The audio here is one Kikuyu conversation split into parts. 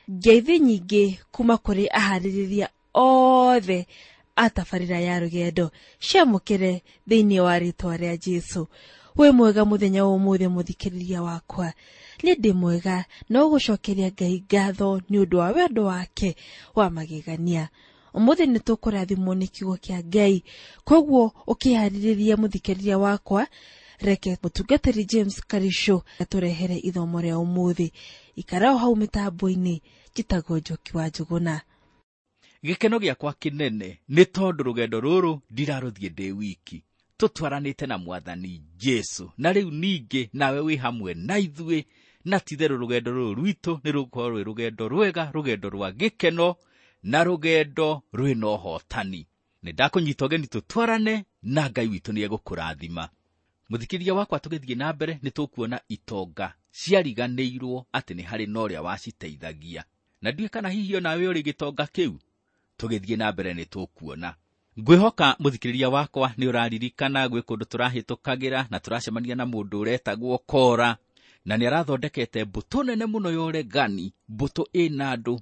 ngeithi nyingĩ kuma kũrĩ aharĩrĩria othe a tabarĩra ya rũgendo ciamũkĩre thĩinĩ wa rĩtwa rĩa Jesũ. We mwega mũthenya wa ũmũthĩ mũthikĩrĩria wakwa, nĩ ndĩ mwega na ũgũcokeria Ngai ngatho nĩ ũndũ wa wendo wake wa magegania. Ũmũthĩ nĩ tũkũrathimwo nĩ kiugo kĩa Ngai, koguo ũkĩharĩrĩria mũthikĩrĩria wakwa, reke mũtungatĩri James Karisho atũrehere ithomo rĩa ũmũthĩ. Ikara o hau mĩtambo-inĩ, njĩtagwo Njoki wa Njũgũna. Gĩkeno gĩakwa kĩnene nĩ tondũ rũgendo rũrũ ndirarũthiĩ ndĩ wiki. Tũtwaranĩte na Mwathani Jesũ, na rĩu ningĩ nawe wĩ hamwe na ithuĩ, na titherũ rũgendo rũrũ rwitũ nĩ rũgũkorwo rwĩ rũgendo rwega, rũgendo rwa gĩkeno na rũgendo rwĩna ũhotani. Nĩ ndakũnyita ũgeni tũtwarane, na Ngai witũ nĩ egũkũrathima. Mũthikĩrĩria wakwa, tũgĩthiĩ na mbere nĩ tũkuona itonga ciariganĩirwo atĩ nĩ harĩ na ũrĩa waciteithagia. Na ndiũĩ kana hihi onawe ũrĩ gĩtonga kĩu. Tũgĩthiĩ na mbere nĩ tũkuona. Ngwĩhoka mũthikĩrĩria wakwa nĩ ũraririkana gwĩ kũndũ tũrahĩtũkagĩra na tũracemania na mũndũ ũretagwo Kora, na nĩ arathondekete mbũtũ nene mũno ya ũregani, mbũtũ ĩna andũ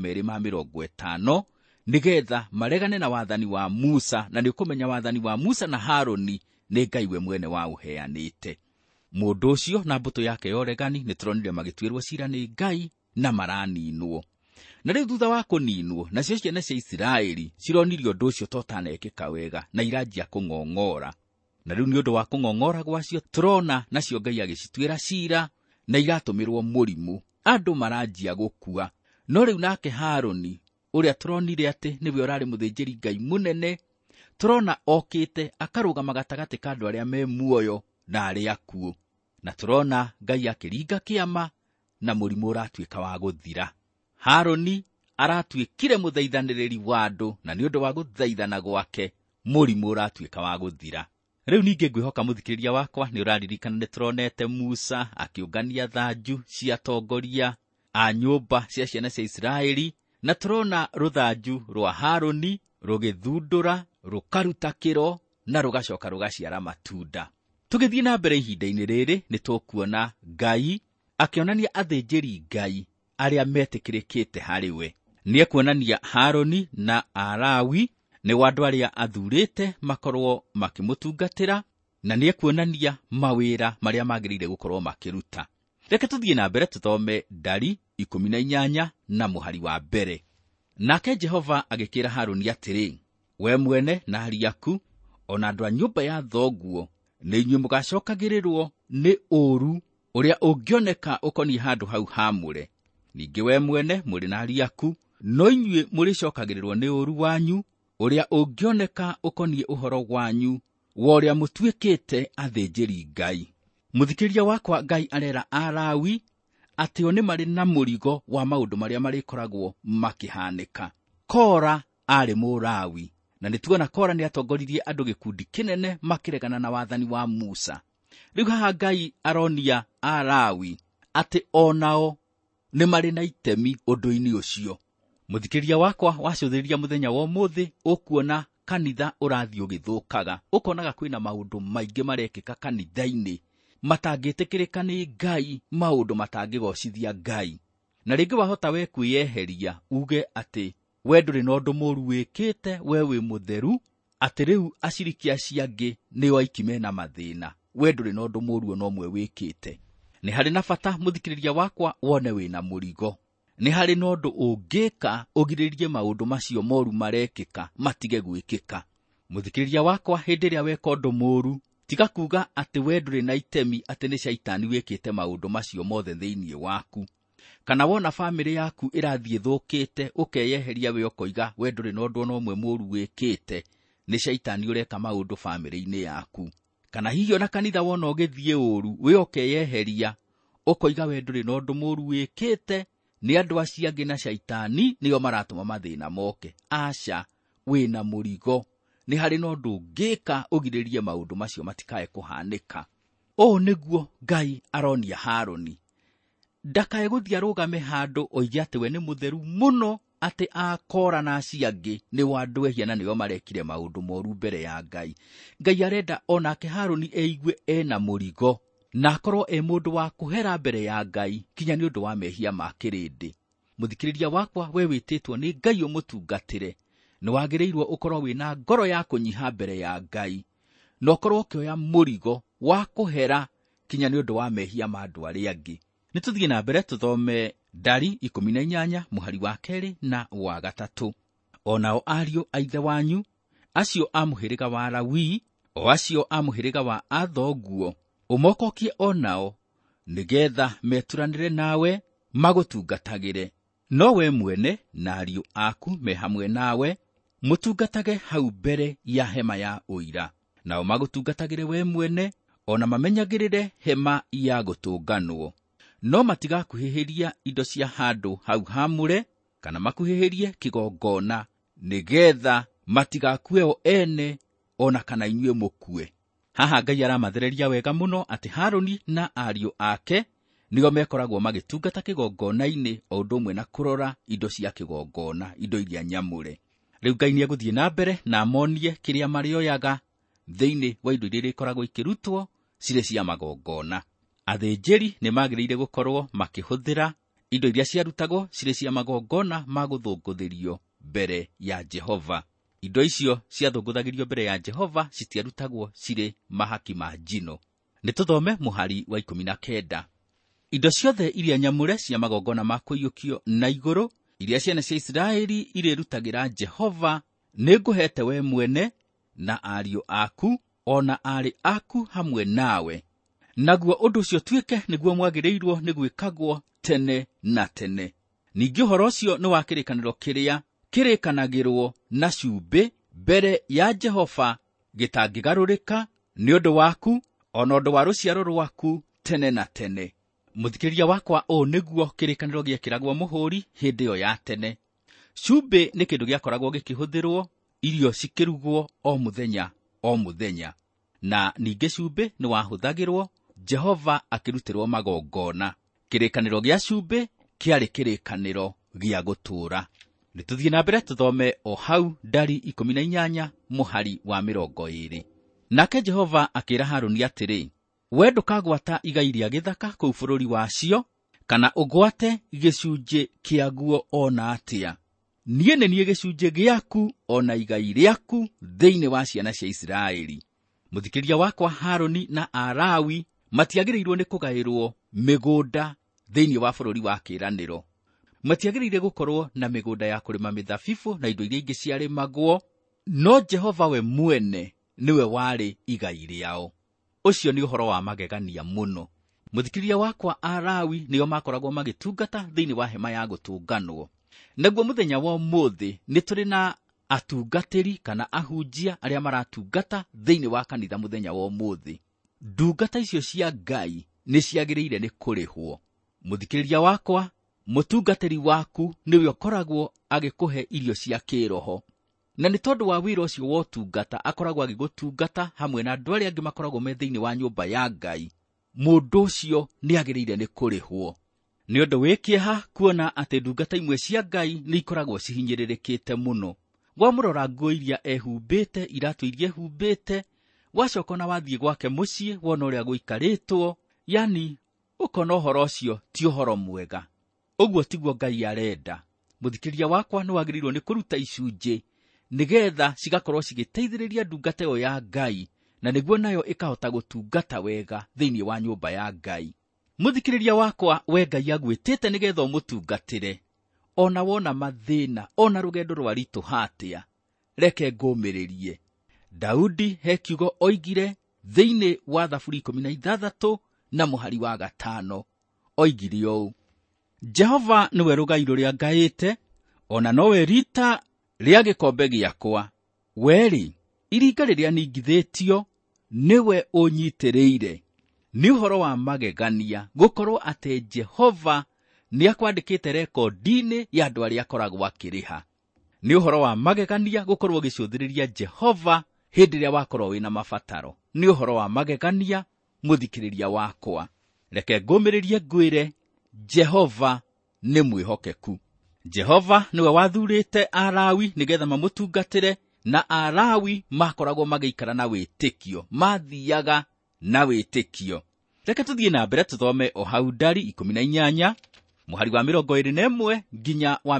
250, nĩgetha maregane na wathani wa Musa. Na nĩ ũkũmenya wathani wa Musa na Haroni nĩ Ngai we mwene wa ũheanĩte. Mũndũ ũcio na mbũtũ yake ya ũregani nĩ tũronire magĩtuĩrwo cira nĩ Ngai na maraninwo. Na rĩu thutha wa kũninwo, nacio ciana cia Isiraeli cironirio ũndũ ũcio totanekĩka wega na iranjia kũng'ong'ora. Na rĩu nĩ ũndũ wa kũng'ong'ora gwacio tũrona nacio Ngai agĩcituĩra cira na iratũmĩrwo mũrimũ. Andũ maranjia gũkua. No rĩu nake Haroni, ũrĩa tũronire atĩ nĩwe ũrarĩ mũthĩnjĩri Ngai mũnene, tũrona okĩte akarũgama gatagatĩ ka andũ arĩa me muoyo na arĩa akuũ. Na tũrona Ngai akĩringa kĩama na mũrimũ ũratuĩka wa gũthira. Haroni aratuĩkire mũthaithanĩrĩri wa andũ, na nĩ ũndũ wa gũthaithana gwake mũrimũ ũratuĩka wa gũthira. Rĩu ningĩ ngwĩhoka mũthikĩrĩria wakwa nĩ ũraririkana nĩ tũronete Musa akĩũngania thanju cia atongoria a nyũmba cia ciana cia Isiraeli, na tũrona rũthanju rwa Haroni rũgĩthundũra, rũkaruta kĩro na rũgacoka rũgaciara matunda. Tũgĩthiĩ na mbere ihinda-inĩ rĩrĩ nĩ tũkuona Ngai akĩonania athĩnjĩri Ngai arĩa metĩkĩrĩkĩte harĩ we. Nĩ ekuonania Haroni na Alawi nĩo andũ arĩa athurĩte makorwo makĩmũtungatĩra, na nĩ ekuonania mawĩra marĩa magĩrĩire gũkorwo makĩruta. Reke tũthiĩ na mbere tũthome Ndari 18 na mũhari wa mbere. Nake Jehova agĩkĩra Haroni atĩrĩ, we mwene na ariũ aku, ona andũ a nyũmba ya thoguo, nĩ inyuĩ mũgacokagĩrĩrwo nĩ ũũru ũrĩa ũngĩoneka ũkoniĩ handũ hau haamũre. Ningĩ we mwene mũrĩ na ariũ aku, no inyuĩ mũrĩcokagĩrĩrwo nĩ ũũru wanyu ũrĩa ũngĩoneka ũkoniĩ ũhoro wanyu wa ũrĩa mũtuĩkĩte athĩnjĩri Ngai. Mũthikĩrĩria wakwa, Ngai arera Alawi atĩ o nĩ marĩ na mũrigo wa maũndũ marĩa marĩkoragwo makĩhanĩka. Kora arĩ Mũlawi, na nĩ tuona Kora nĩ atongoririe andũ gĩkundi kĩnene makĩregana na wathani wa Musa. Rĩu haha Ngai aronia Alawi atĩ onao nĩ marĩ na itemi ũndũ-inĩ ũcio. Mũthikĩrĩria wakwa, wacũthĩrĩria mũthenya wa ũmũthĩ ũkuona kanitha ũrathiĩ ũgĩthũkaga. Ũkonaga kwĩna maũndũ maingĩ marekĩka kanitha-inĩ matangĩtĩkĩrĩka nĩ Ngai, maũndũ matangĩgocithia Ngai. Na rĩngĩ wahota we kwĩyeheria uge atĩ we ndũrĩ na ũndũ mũũru wĩkĩte, we wĩ mũtheru, atĩ rĩu acirikia cia angĩ nĩo aiki mena mathĩna, we ndũrĩ na ũndũ mũũru ona ũmwe wĩkĩte. Nĩ harĩ na bata mũthikĩrĩria wakwa wone wĩna mũrigo. Nĩ harĩ na ũndũ ũngĩka ũgirĩrĩrie maũndũ macio moru marekĩka matige gwĩkĩka. Mũthikĩrĩria wakwa, hĩndĩ ĩrĩa weka ũndũ mũũru, tiga kuga atĩ we ndũrĩ na itemi, atĩ nĩ Shaitani wĩkĩte maũndũ macio mothe thĩinĩ waku. Kana wona bamĩrĩ yaku ĩrathiĩ thũkĩte, ũkeyeheria we ũkoiga we ndũrĩ na ũndũ ona ũmwe mũũru wĩkĩte, nĩ Shaitani ũreka maũndũ bamĩrĩ-inĩ yaku. Kana hihi ona kanitha wona ũgĩthiĩ ũũru, we ũkeyeheria ũkoiga we ndũrĩ na ũndũ mũũru wĩkĩte, nĩ andũ acio angĩ na Shaitani nĩo maratũma mathĩna moke. Aca, wĩna mũrigo. Nĩ harĩ na ũndũ ũngĩka ũgirĩrĩrie maũndũ macio matikae kũhanĩka. Ũũ nĩguo Ngai aronia Haroni. Ndakae gũthiĩ arũgame handũ oige atĩ we nĩ mũtheru mũno, atĩ Kora na acio angĩ nĩo andũ ehia na nĩo marekire maũndũ moru mbere ya Ngai. Ngai arenda onake Haroni eigue ena mũrigo, na akorwo mũndũ wa kũhera mbere ya Ngai kinya nĩ ũndũ wa mehia ma kĩrĩndĩ. Mũthikĩrĩria wakwa, we wĩtĩtwo nĩ Ngai ũmũtungatĩre, nĩ wagĩrĩirwo ũkorwo wĩna ngoro ya kũnyiha mbere ya Ngai, na ũkorwo ũkĩoya mũrigo wa kũhera kinya nĩ ũndũ wa mehia ma andũ arĩa angĩ. Nĩ tũthiĩ na mbere tũthome Ndari 18 mũhari wa 2 na wa 3. Onao ariũ a ithe wanyu, acio a mũhĩrĩga wa Lawi, o acio a mũhĩrĩga wa athoguo, ũmokokie onao, nĩgetha meturanĩre nawe magũtungatagĩre. No we mwene na ariũ aku me hamwe nawe, mũtungatage hau mbere ya hema ya ũira, nao magũtungatagĩre we mwene, ona mamenyagĩrĩre hema ya gũtũnganwo. No matigakuhĩhĩria indo cia handũ hau hamũre, kana makuhĩhĩrie kĩgongona, nĩgetha matigakue o ene, ona kana inyuĩ mũkue. Haha Ngai aramathereria wega mũno atĩ Harũni na ariũ ake nĩo mekoragwo magĩtungata kĩgongona-inĩ o ũndũ ũmwe na kũrora indo cia kĩgongona, indo iria nyamũre. Rĩu Ngai nĩegũthiĩ na mbere na amonie kĩrĩa marĩoyaga thĩinĩ wa indo iria ikoragwo ikĩrutwo cirĩ cia magongona. Athĩnjĩri nĩ magĩrĩire gũkorwo makĩhũthĩra indo iria ciarutagwo cirĩ cia magongona ma gũthũngũthĩrio mbere ya Jehova. Indo icio ciathũngũthagĩrio mbere ya Jehova citiarutagwo cirĩ mahaki ma njino. Nĩ tũthome mũhari wa 19. Indo ciothe iria nyamũre cia magongona ma kũiyũkio na igũrũ, iria ciana cia Isiraeli irĩrutagĩra Jehova, nĩ ngũhete we mwene na ariũ aku, ona arĩ aku hamwe nawe. Naguo ũndũ ũcio tuĩke nĩguo mwagĩrĩirwo nĩ gwĩkagwo tene na tene. Ningĩ ũhoro ũcio nĩ wa kĩrĩkanĩro kĩrĩa kĩrĩkanagĩrwo na cumbĩ mbere ya Jehova, gĩtangĩgarũrĩka nĩ ũndũ waku, ona ũndũ wa rũciaro rwaku tene na tene. Mũthikĩrĩria wakwa, ũũ nĩguo kĩrĩkanĩro gĩekĩragwo mũhũri hĩndĩ ĩyo ya tene. Cumbĩ nĩ kĩndũ gĩakoragwo gĩkĩhũthĩrwo irio cikĩrugwo o mũthenya o mũthenya, na ningĩ cumbĩ nĩ wahũthagĩrwo Jehova akĩrutĩrwo magongona. Kĩrĩkanĩro gĩa cumbĩ kĩarĩ kĩrĩkanĩro gĩa gũtũũra. Nĩ tũthiĩ na mbere tũthome o hau Ndari 18 mũhari wa 20. Nake Jehova akĩĩra Harũni atĩrĩ, we ndũkagwata igai rĩa gĩthaka kũu bũrũri wacio, kana ũgwate gĩcunjĩ kĩaguo ona atĩa. Niĩ nĩ niĩ gĩcunjĩ gĩaku ona igai rĩaku thĩinĩ wa ciana cia Isiraeli. Mũthikĩrĩria wakwa, Harũni na Alawi matiagĩrĩirwo nĩ kũgaĩrwo mĩgũnda thĩinĩ wa bũrũri wa kĩĩranĩro. Matiagĩrĩire gũkorwo na mĩgũnda ya kũrĩma mĩthabibũ na indo iria ingĩ ciarĩmagwo, no Jehova we mwene nĩwe warĩ igai rĩao. Ũcio nĩ ũhoro wa magegania mũno. Mũthikĩrĩria wakwa, Alawi nĩo makoragwo magĩtungata thĩinĩ wa hema ya gũtũnganwo. Naguo mũthenya wa ũmũthĩ nĩ tũrĩ na atungatĩri kana ahunjia arĩa maratungata thĩinĩ wa kanitha mũthenya wa ũmũthĩ. Ndungata icio cia Ngai nĩ ciagĩrĩire nĩ kũrĩhwo. Mũthikĩrĩria wakwa, mũtungatĩri waku nĩwe ũkoragwo agĩkũhe irio cia kĩroho. Na nĩ tondũ wa wĩra ũcio wa ũtungata akoragwo agĩgũtungata hamwe na andũ arĩa angĩ makoragwo me thĩinĩ wa nyũmba ya Ngai. Mũndũ ũcio nĩ agĩrĩire nĩ kũrĩhwo. Nĩ ũndũ wĩ kĩeha kuona atĩ ndungata imwe cia Ngai nĩ ikoragwo cihinyĩrĩrĩkĩte mũno. Wamũrora nguo iria ehumbĩte, iratũ iria ehumbĩte, wacoka na wathiĩ gwake mũciĩ wona ũrĩa gũikarĩtwo, yani ũkona ũhoro ũcio ti ũhoro mwega. Ũguo tiguo Ngai arenda. Mũthikĩrĩria wakwa, nĩ wagĩrĩirwo nĩ kũruta icunjĩ nĩgetha cigakorwo cigĩteithĩrĩria ndungata ĩyo ya Ngai, na nĩguo nayo ĩkahota gũtungata wega thĩinĩ wa nyũmba ya Ngai. Mũthikĩrĩria wakwa, we Ngai agwĩtĩte nĩgetha ũmũtungatĩre. Ona wona mathĩna, ona rũgendo rwaritũ hatĩa, reke ngũmĩrĩrie. Daudi he kiugo oigire thĩinĩ wa Thaburi 16 na mũhari wa 5. Oigire ũũ: Jehova nĩwe rũgai rũrĩa ngaĩte, ona nowe rita rĩa gĩkombe gĩakwa. Weri, iringa rĩrĩa ningithĩtio, nĩwe ũnyitĩrĩire. Nĩ ũhoro wa magegania gũkorwo atĩ Jehova nĩ akwandĩkĩte rekondi-inĩ ya andũ arĩa akoragwo akĩrĩha. Nĩ ũhoro wa magegania gũkorwo ũgĩcũthĩrĩria Jehova hĩndĩ ĩrĩa wakorwo wĩna mabataro. Nĩ ũhoro wa magegania, mũthikĩrĩria wakwa. Reke ngũmĩrĩrie ngwĩre, Jehova nĩ mwĩhokeku. Jehova nĩwe wathurĩte Alawi nĩgetha mamũtungatĩre, na Alawi makoragwo magĩikara na wĩtĩkio, mathiaga na wĩtĩkio. Reke tũthiĩ na mbere tũthome o hau Ndari 18 Mũhari wa 21 nginya wa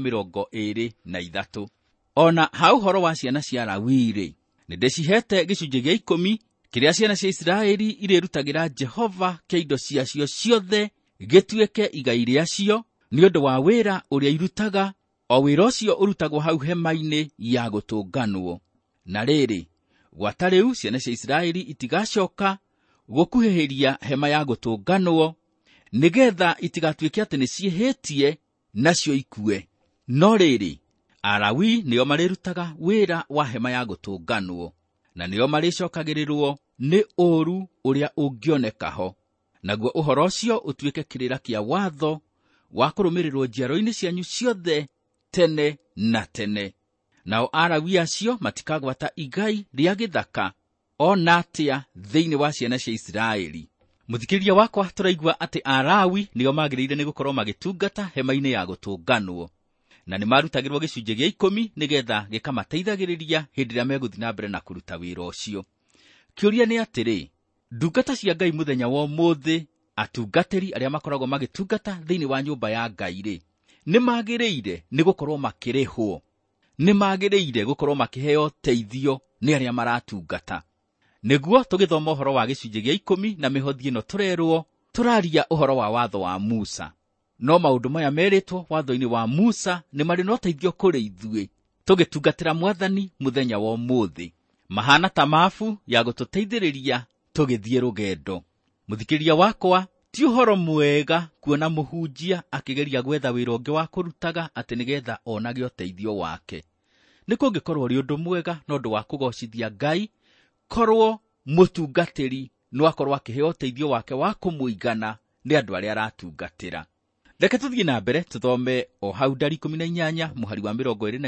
23. Ona hau horo wa ciana cia Lawi-rĩ, nĩndĩcihete gĩcunjĩ gĩa 10 kĩrĩa ciana cia Isiraeli irĩrutagĩra Jehova kĩa indo ciacio ciothe gĩtuĩke igai rĩacio nĩ ũndũ wa wĩra ũrĩa irutaga, o wĩra ũcio ũrutagwo hau hema-inĩ ya gũtũnganwo. Na rĩrĩ, gwata rĩu ciana cia Isiraeli itigacoka gũkuhĩhĩria hema ya gũtũnganwo, nĩgetha itigatuĩke atĩ nĩciĩhĩtie nacio ikue. No rĩrĩ, Alawi nĩo marĩrutaga wĩra wa hema ya gũtũnganwo, na nĩo marĩcokagĩrĩrwo nĩ ũũru ũrĩa ũngĩoneka ho. Naguo ũhoro ũcio ũtuĩke kĩrĩra kĩa watho wa kũrũmĩrĩrwo njiaro-inĩ cianyu ciothe tene na tene. Nao Alawi acio matikagwata igai rĩa gĩthaka ona atĩa thĩinĩ wa ciana cia Isiraeli. Mũthikĩrĩria wakwa, tũraigua atĩ Alawi nĩo magĩrĩire nĩ gũkorwo magĩtungata hema-inĩ ya gũtũnganwo, na nĩ marutagĩrwo gĩcunjĩ gĩa 10 nĩgetha gĩkamateithagĩrĩria hĩndĩ ĩrĩa megũthiĩ na mbere na kũruta wĩra ũcio. Kĩũria nĩ atĩrĩ, ndungata cia Ngai mũthenya wa ũmũthĩ, atungatĩri arĩa makoragwo magĩtungata thĩinĩ wa nyũmba ya Ngai-rĩ, nĩ magĩrĩire nĩ gũkorwo makĩrĩhwo, nĩ magĩrĩire gũkorwo makĩheo teithio nĩ arĩa maratungata. Nĩguo tũgĩthoma ũhoro wa gĩcunjĩ gĩa 10 na mĩhothi ĩno tũrerwo tũraria ũhoro wa watho wa Musa. No maũndũ maya merĩtwo watho-inĩ wa Musa nĩ marĩ na ũteithio kũrĩ ithuĩ tũgĩtungatĩra Mwathani mũthenya wa ũmũthĩ, mahana ta mabu ya gũtũteithĩrĩria tũgĩthiĩ rũgendo. Mũthikĩrĩria wakwa, ti ũhoro mwega kuona mũhunjia akĩgeria gwetha wĩra ũngĩ wa kũrutaga atĩ nĩgetha onage ũteithio wake. Nĩ kũngĩkorwo ũrĩ ũndũ mwega na ũndũ wa kũgocithia Ngai korwo mũtungatĩri no akorwo akĩheo ũteithio wake wa kũmũigana nĩ andũ arĩa aratungatĩra. Reke tũthiĩ na mbere tũthome o hau Ndari 18 mũhari wa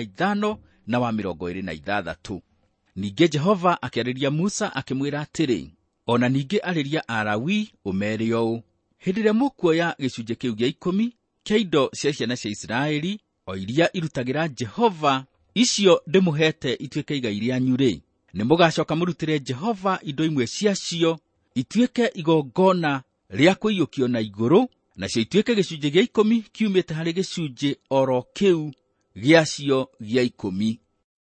25 na wa 26. Ningĩ Jehova akĩarĩria Musa akĩmwĩra atĩrĩ, ona ningĩ arĩria Alawi ũmeere ũũ, hĩndĩ ĩrĩa mũkuoya gĩcunjĩ kĩu gĩa 10 kĩa indo cia ciana cia Isiraeli, o iria irutagĩra Jehova, icio ndĩmũhete ituĩke igai rĩanyu-rĩ, nĩ mũgacoka mũrutĩre Jehova indo imwe ciacio ituĩke igongona rĩa kũiyũkio na igũrũ, nacio ituĩke gĩcunjĩ gĩa 10 kiumĩte harĩ gĩcunjĩ oro kĩu gĩacio gĩa 10.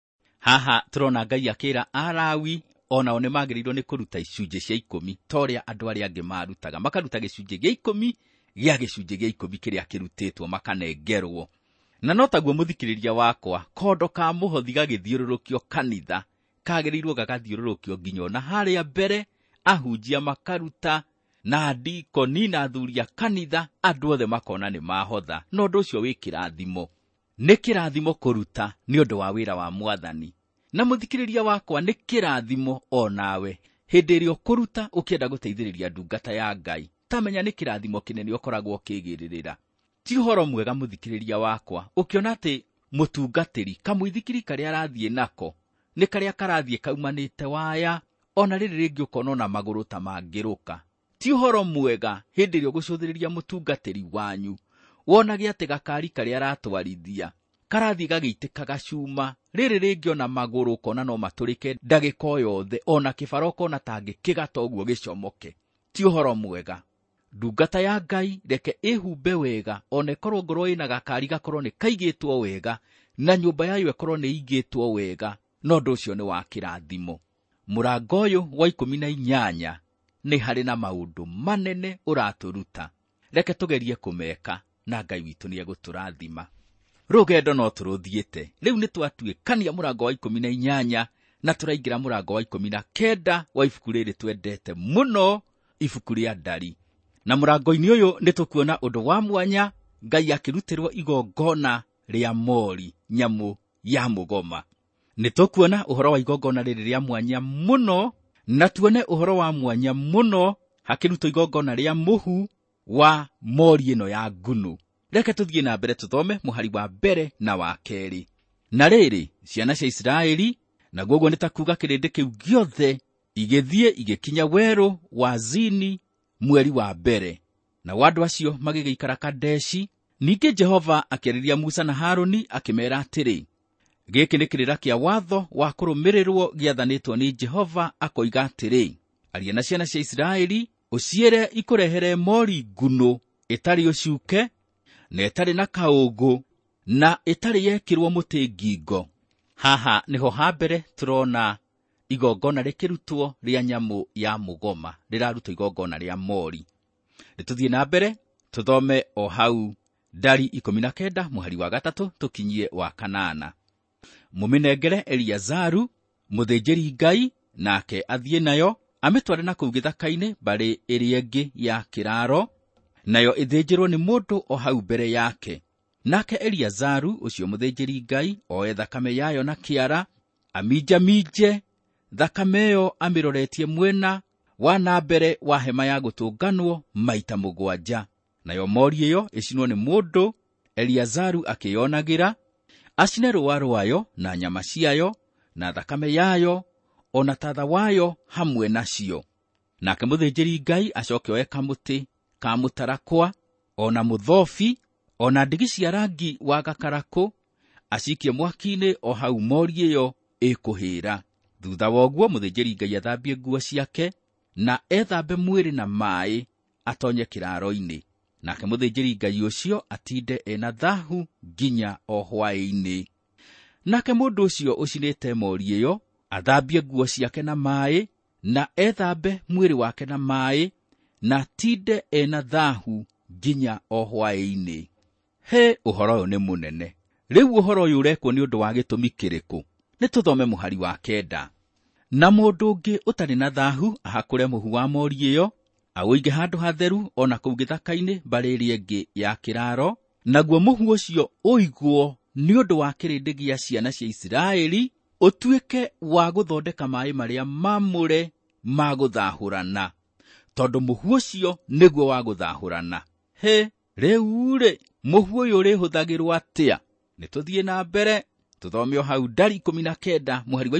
Haha tũrona Ngai akĩra Alawi onao nĩ magĩrĩirwo nĩ kũruta icunjĩ cia 10 ta ũrĩa andũ arĩa angĩ marutaga, makaruta gĩcunjĩ gĩa 10 gĩa gĩcunjĩ gĩa 10 kĩrĩa kĩrutĩtwo makanengerwo. Na no taguo mũthikĩrĩria wakwa, kondo ka mũhothi gagĩthiũrũrũkio kanitha kagĩrĩirwo gagathiũrũrũkio nginya na harĩa mbere, ahunjia makaruta na ndikoni na athuri a kanitha, andũ othe makona nĩ mahotha. No ũndũ ũcio wĩ kĩrathimo, nĩ kĩrathimo kũruta nĩ ũndũ wa wĩra wa Mwathani. Na mũthikĩrĩria wakwa, nĩ kĩrathimo onawe hĩndĩ ĩrĩa ũkũruta ũkĩenda gũteithĩrĩria ndungata ya Ngai, tamenya nĩ kĩrathimo kĩnene ũkoragwo ũkĩgĩrĩrĩra. Ti ũhoro mwega mũthikĩrĩria wakwa ũkĩona atĩ mũtungatĩri kamũithikiri karĩa arathiĩ nako nĩ karĩa karathiĩ kaumanĩte waya, ona rĩrĩ rĩngĩ ũkona na magũrũ ta mangĩrũka. Ti ũhoro mwega hĩndĩ ĩrĩa ũgũcũthĩrĩria mũtungatĩri wanyu wonage atĩ gakari karĩa aratwarithia karathiĩ gagĩitĩka gacuma, rĩrĩ rĩngĩ ona magũrũ ũkona no matũrĩke ndagĩka o yothe, ona kĩbaroko na tangĩkĩgata ũguo gĩcomoke. Ti ũhoro mwega. Ndungata ya Ngai reke ĩhumbe wega, ona ĩkorwo ngoro ĩna gakari gakorwo nĩ kaigĩtwo wega, na nyũmba yayo ĩkorwo nĩ igĩtwo wega, no ũndũ ũcio nĩ wa kĩrathimo. Mũrango ũyũ wa 18 nĩ harĩ na maũndũ manene ũratũruta. Reke tũgerie kũmeka na Ngai witũ nĩ egũtũrathima. Rũgendo no tũrũthiĩte. Rĩu nĩ twatuĩkania mũrango wa 18 na tũraingĩra mũrango wa 19 wa ibuku rĩrĩ twendete mũno, ibuku rĩa Ndari. Na mũrango-inĩ ũyũ nĩ tũkuona ũndũ wa mwanya, Ngai akĩrutĩrwo igongona rĩa mori, nyamũ ya mũgoma. Nĩ tũkuona ũhoro wa igongona rĩrĩ rĩa mwanya mũno, na tuone ũhoro wa mwanya mũno hakĩrutwo igongona rĩa mũhu wa mori ĩno ya ngunu. Reke tũthiĩ na mbere tũthome mũhari wa mbere na wa kerĩ. Na rĩrĩ, ciana cia Isiraeli, na guoguo nĩ ta kuuga kĩrĩndĩ kĩu gĩothe, igĩthiĩ igĩkinya werũ wa Zini mweri wa mbere. Na andũ acio magĩgĩikara Kadeshi. Ningĩ Jehova akĩarĩria Musa na Harũni akĩmeera atĩrĩ, gĩkĩ nĩ kĩrĩra kĩa watho wa kũrũmĩrĩrwo gĩathanĩtwo nĩ Jehova, akoiga atĩrĩ, aria na ciana cia Isiraeli ũciĩre ikũrehere mori ngunu ĩtarĩ ũcuuke, na ĩtarĩ na kaũngũ, na ĩtarĩ yekĩrwo mũtĩ ngingo. Haha nĩho hambere tũrona igongona rĩkĩrutwo rĩa nyamũ ya mũgoma, rĩrarutwo igongona rĩa mori. Nĩtũthiĩ na mbere tũthome o hau Ndari 19 mũhari wa 3 tũkinyie wa 8. Mũmĩnengere Eliazaru mũthĩnjĩri Ngai, nake athiĩ nayo amĩtware na kũu gĩthaka-inĩ mbarĩ ĩrĩa ĩngĩ ya kĩraro, nayo ĩthĩnjĩrwo nĩ mũndũ o hau mbere yake. Nake Eliazaru ũcio mũthĩnjĩri Ngai oe thakame yayo na kĩara, aminjaminje thakame ĩyo amĩroretie mwena wa na mbere wa hema ya gũtũnganwo maita 7. Nayo mori ĩyo ĩcinwo nĩ mũndũ, Eliazaru akĩyonagĩra, acine rũa rwayo na nyama ciayo na thakame yayo ona tatha wayo hamwe nacio. Nake mũthĩnjĩri Ngai acoke oe kamũtĩ ka mũtarakwa, ona mũthobi, ona ndigi cia rangi wa gakarakũ, acikie mwaki-inĩ o hau mori ĩyo ĩkũhĩra. Thutha woguo mũthĩnjĩri Ngai athambie nguo ciake na ethambe mwĩrĩ na maĩ atonye kĩraro-inĩ. Nake mũthĩnjĩri Ngai ũcio atinde ena thahu nginya o hwaĩ-inĩ. Nake mũndũ ũcio ũcinĩte mori ĩyo athambie nguo ciake na maĩ na ethambe mwĩrĩ wake na maĩ na atinde ena thahu nginya o hwaĩ-inĩ. He, ũhoro ũyũ nĩ mũnene. Rĩu ũhoro ũyũ ũrekwo nĩ ũndũ wa gĩtũmi kĩrĩkũ? Nĩtũthome mũhari wa 9. Na mũndũ ũngĩ ũtarĩ na thahu ahakũre mũhu wa mori ĩyo, awũige handũ hatheru ona kũu gĩthaka-inĩ mbarĩ ĩrĩa ĩngĩ ya kĩraro, naguo mũhu ũcio ũigwo nĩ ũndũ wa kĩrĩndĩ gĩa ciana cia Isiraeli, ũtuĩke wa gũthondeka maĩ marĩa mamũre ma gũthahũrana, tondũ mũhu ũcio nĩguo wa gũthahũrana. He, rĩu-rĩ, mũhu ũyũ ũrĩhũthagĩrwo atĩa? Nĩtũthiĩ na mbere tũthome o hau Ndari 19 mũhari wa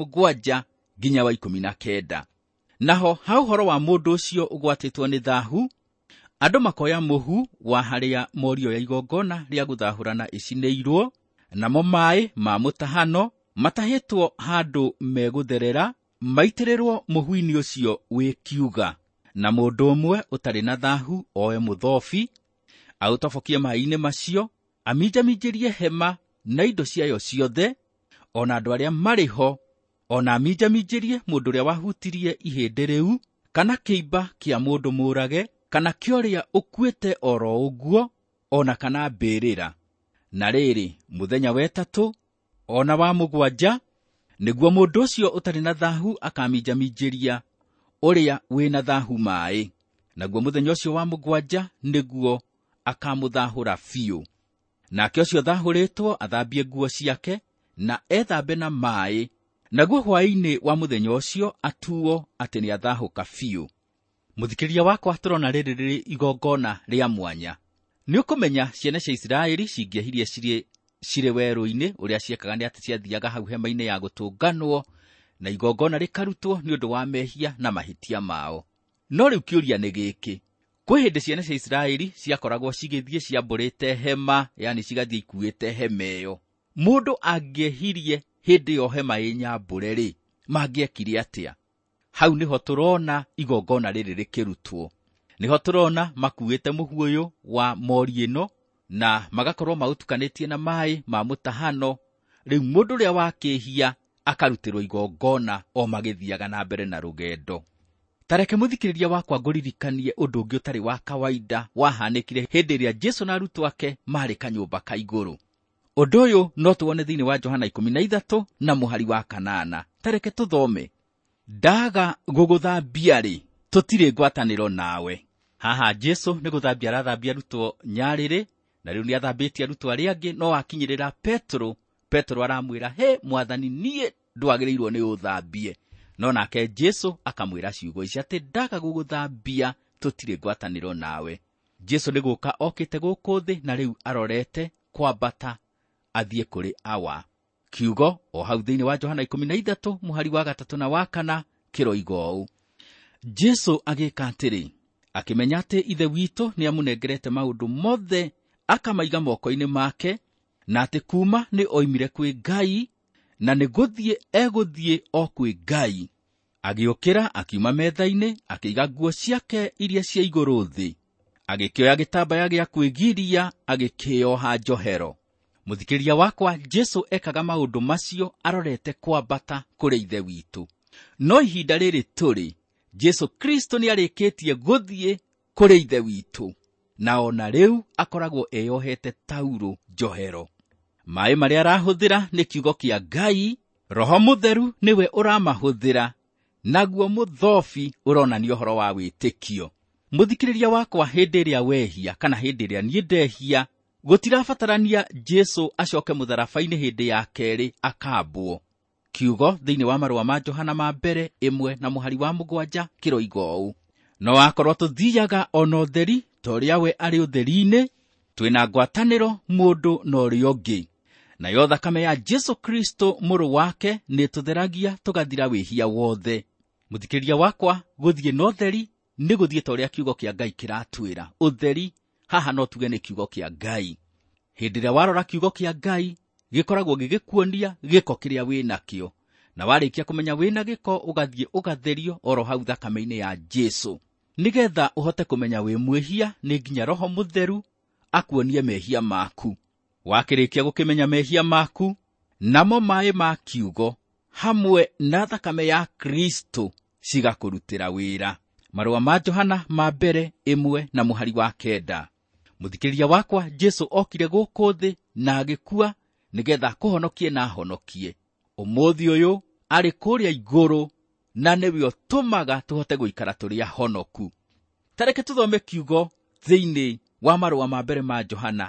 17 nginya wa 19. Naho ha ũhoro wa mũndũ ũcio ũgwatĩtwo nĩ thahu, andũ makoya mũhu wa harĩa mori ya igongona rĩa gũthahũrana ĩcinĩirwo, namo maĩ ma mũtahano matahĩtwo handũ megũtherera maitĩrĩrwo mũhu-inĩ ũcio wĩkiuga. Na mũndũ ũmwe ũtarĩ na thahu oe mũthobi, aũtobokie maĩ-inĩ macio, aminjaminjĩrie hema na indo ciayo ciothe, ona andũ arĩa marĩ ho, ona aminjaminjĩrie mũndũ ũrĩa wahutirie ihĩndĩ rĩu, kana kĩimba kĩa mũndũ mũrage, kana kĩorĩa ũkuĩte oro ũguo, ona kana mbĩrĩra. Na rĩrĩ, mũthenya wa 3 ona wa 7 nĩguo mũndũ ũcio ũtarĩ na thahu akaminjaminjĩria ũrĩa wĩna thahu maĩ, naguo mũthenya ũcio wa 7 nĩguo akamũthahũra biũ. Nake ũcio thahũrĩtwo athambie nguo ciake na ethambe na maĩ, naguo hwaĩ-inĩ wa mũthenya ũcio atuo atĩ nĩ athahũka biũ. Mũthikĩrĩria wakwa, tũrona rĩrĩ rĩrĩ igongona rĩa mwanya. Nĩ ũkũmenya ciana cia Isiraeli cingĩahirie cirĩ werũ-inĩ ũrĩa ciekaga nĩ atĩ ciathiaga hau hema-inĩ ya gũtũnganwo na igongona rĩkarutwo nĩ ũndũ wa mehia na mahĩtia mao. No rĩu kĩũria nĩ gĩkĩ: kwĩ hĩndĩ ciana cia Isiraeli ciakoragwo cigĩthiĩ ciambũrĩte hema, yani cigathiĩ ikuĩte hema ĩyo. Mũndũ angĩehirie hĩndĩ ĩyo hema ĩnyambũre-rĩ, mangĩekire atĩa? Hau nĩho tũrona igongona rĩrĩ rĩkĩrutwo. Nĩho tũrona makuĩte mũhu ũyũ wa mori ĩno na magakorwo maũtukanĩtie na maĩ ma mũtahano. Rĩu mũndũ ũrĩa wakĩhia akarutĩrwo igongona o magĩthiaga na mbere na rũgendo. Tareke mũthikĩrĩria wakwa ngũririkanie ũndũ ũngĩ ũtarĩ wa kawaida wahanĩkire hĩndĩ ĩrĩa Jesũ na arutwo ake marĩ kanyũmba ka igũrũ. Ũndũ ũyũ no tuone thĩinĩ wa Johana 13 na mũhari wa 8. Tareke tũthome: ndaga gũgũthambia-rĩ, tũtirĩ ngwatanĩro nawe. Haha Jesũ nĩ gũthambia arathambia arutwo nyarĩrĩ, na rĩu nĩ athambĩtie arutwo arĩa angĩ, no akinyĩrĩra Petro aramwĩra, he Mwathani, niĩ ndwagĩrĩirwo nĩ ũthambie. No nake Jesũ akamwĩra ciugo ici atĩ ndaga gũgũthambia, tũtirĩ ngwatanĩro nawe. Jesũ nĩ gũka okĩte gũkũ thĩ, na rĩu arorete kwambata athiĩ kũrĩ awa. Kiugo o hau thĩinĩ wa Johana 13 mũhari wa 3 na wa 4 kĩroiga ũũ: Jesũ agĩka atĩrĩ, akĩmenya atĩ ithe witũ nĩ amũnengerete maũndũ mothe akamaiga moko-inĩ make, na atĩ kuma nĩ oimire kwĩ Ngai na nĩ gũthiĩ egũthiĩ o kwĩ Ngai. Agĩũkĩra akiuma metha-inĩ, akĩiga nguo ciake iria cia igũrũ thĩ, agĩkĩoya gĩtambaya gĩa kwĩgiria agĩkĩoha njohero. Mũthikĩrĩria wakwa, Jesu ekaga maũndũ macio arorete kwambata kũrĩ Ithe witũ. No ihinda rĩrĩ tũrĩ, Jesu Kristo nĩarĩkĩtie gũthiĩ kũrĩ Ithe witũ, na ona rĩu akoragwo eyohete tauro njohero. Maĩ marĩa arahũthĩra nĩ kiugo kĩa Ngai, Roho Mũtheru nĩwe ũramahũthĩra, naguo mũthobi ũronania ũhoro wa wĩtĩkio. Mũthikĩrĩria wakwa, hĩndĩ ĩrĩa wehia kana hĩndĩ ĩrĩa niĩ ndehia, gũtirabatarania Jesu acoke mũtharaba-inĩ hĩndĩ ya kerĩ akambwo. Kiugo thĩinĩ wa marũa ma Johana ma mbere 1:7 kĩroiga ũũ: no akorwo tũthiaga ona ũtheri ta ũrĩa we arĩ ũtheri-inĩ, twĩna ngwatanĩro mũndũ na ũrĩa ũngĩ, nayo thakame ya Jesu Kristo mũrũ wake nĩ tũtheragia tũgathira wĩhia wothe. Mũthikĩrĩria wakwa, gũthiĩ na ũtheri nĩ gũthiĩ ta ũrĩa kiugo kĩa Ngai kĩratwĩra. Ũtheri haha no tuge nĩ kiugo kĩa Ngai. Hĩndĩ ĩrĩa warora kiugo kĩa Ngai, gĩkoragwo gĩgĩkuonia gĩko kĩrĩa wĩnakĩo, na warĩkia kũmenya wĩna gĩko ũgathiĩ ũgatherio oro hau thakame-inĩ ya Jesu. Nĩgetha ũhote kũmenya wĩ mwĩhia, nĩ nginya Roho Mũtheru akuonie mehia maku. Wakĩrĩkia gũkĩmenya mehia maku, namo maĩ ma kiugo hamwe na thakame ya Kristo cigakũrutĩra wĩra. Marũa ma Johana ma mbere 1:9. Mũthikĩrĩria wakwa, Jesu okire gũkũ thĩ na agĩkua nĩgetha kũhonokie na honokie. Ũmũthĩ ũyũ arĩ kũrĩa igũrũ, na nĩwe ũtũmaga tũhote gũikara tũrĩ ahonoku. Tareke tũthome kiugo thĩinĩ wa marũa ma mbere ma Johana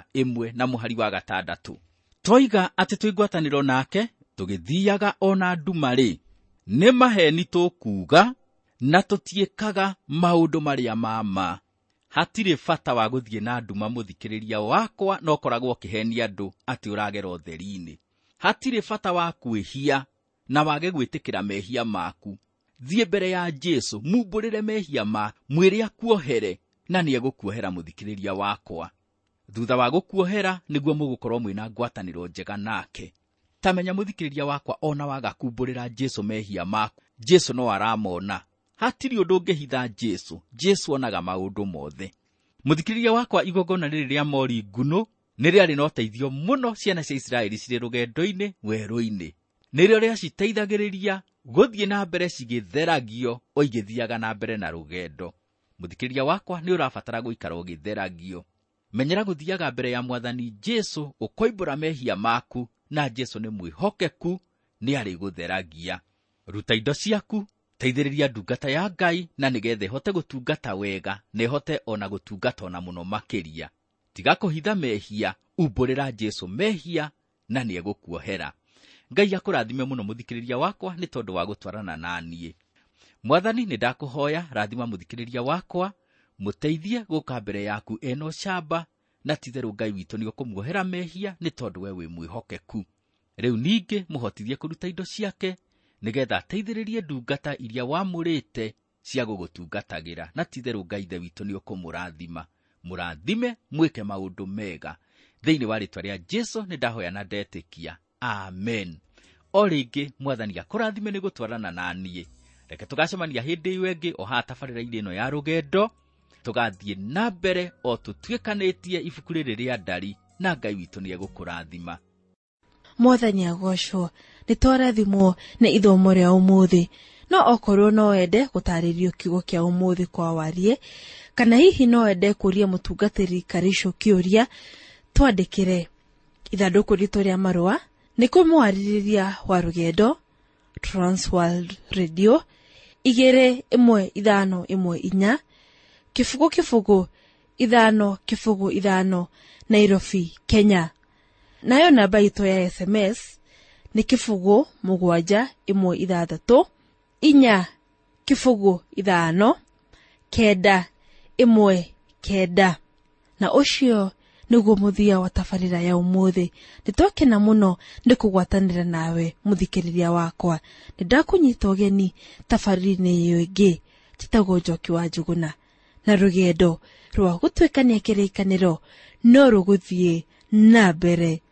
1:6. Toiga atĩ twĩngwatanĩro nake tũgĩthiaga ona nduma-rĩ, nĩ maheni tũkuuga na tũtiĩkaga maũndũ marĩa ma. Hatirĩ bata wa gũthiĩ na nduma, mũthikĩrĩria wakwa, no koragwo ũkĩhenia andũ atĩ ũragera ũtheri-inĩ. Hatirĩ bata wa kwĩhia na wage gwĩtĩkĩra mehia maku. Thiĩ mbere ya Jesu, mumbũrĩre mehia maku, mwĩre akuohere, na nĩegũkuohera. Mũthikĩrĩria wakwa, thutha wa gũkuohera nĩguo mũgũkorwo mwĩna ngwatanĩro njega nake. Tamenya mũthikĩrĩria wakwa, ona waga kumbũrĩra Jesu mehia maku, Jesu no aramona. Hatirĩ ũndũ ũngĩhitha Jesu. Jesu onaga maũndũ mothe. Mũthikĩrĩria wakwa, igongona rĩrĩ rĩa mori nguno nĩ rĩarĩ na ũteithio mũno ciana cia Isiraeli cirĩ rũgendo-inĩ werũ-inĩ. Nĩrĩo rĩaciteithagĩrĩria gũthiĩ na mbere cigĩtheragio o igĩthiaga na mbere na rũgendo. Mũthikĩrĩria wakwa, nĩ ũrabatara gũikara ũgĩtheragio. Menyera gũthiaga mbere ya Mwathani Jesu ũkoimbũra mehia maku, na Jesu nĩ mwĩhokeku, nĩ arĩ gũtheragia. Ruta indo ciaku, teithĩrĩria ndungata ya Ngai, na nĩgetha ĩhote gũtungata wega, na ĩhote ona gũtungata ona mũno makĩria. Tiga kũhitha mehia, umbũrĩra Jesu mehia, na nĩegũkuohera. Ngai akũrathime mũno mũthikĩrĩria wakwa, nĩ tondũ wa gũtwarana na niĩ. Mwathani, nĩ ndakũhoya rathima mũthikĩrĩria wakwa, mũteithie gũka mbere yaku eno camba, na titherũ Ngai witũ nĩ ũkũmuohera mehia, nĩ tondũ we wĩ mwĩhokeku. Rĩu ningĩ mũhotithie kũruta indo ciake, nĩgetha ateithĩrĩrie ndungata iria wamũrĩte cia gũgũtungatagĩra, na titherũ Ngai Ithe witũ nĩ ũkũmũrathima. Mũrathime, mwĩke maũndũ mega. Thĩinĩ wa rĩĩtwa rĩa Jesu nĩ ndahoya na ndetĩkia. Amen. O rĩngĩ Mwathani akũrathime nĩ gũtwarana na niĩ. Reke tũgacemania hĩndĩ ĩyo ĩngĩ o haha tabarĩra-inĩ ĩno ya rũgendo, tũgathiĩ na mbere o tũtuĩkanĩtie ibuku rĩrĩ rĩa ndari, na Ngai witũ nĩ egũkũrathima. Mwathani agocwo, nĩ twarathimwo nĩ ithomo rĩa ũmũthĩ. No okorwo no wende gũtarĩrio kiugo kĩa ũmũthĩ kwa warie, kana hihi no wende kũria mũtungatĩri Karisho kĩũria, twandĩkĩre. Ithandũkũ ritũ rĩa marũa nĩ kũmwarĩrĩria wa rũgendo, Transworld Radio 21514, Kibugu 505, Nairobi, Kenya. Nayo namba itũ ya SMS nĩ 716 405 na ũcio nĩguo mũthia wa tabarĩra ya ũmũthĩ. Nĩtwakena mũno nĩ kũgwatanĩra nawe mũthikĩrĩria wakwa. Nĩndakũnyita ũgeni tabarĩra-inĩ ĩyo ĩngĩ, njĩtagwo Njoki wa Njũgũna, na rũgendo rwa gũtuĩkania kĩrĩkanĩro no rũgũthiĩ na mbere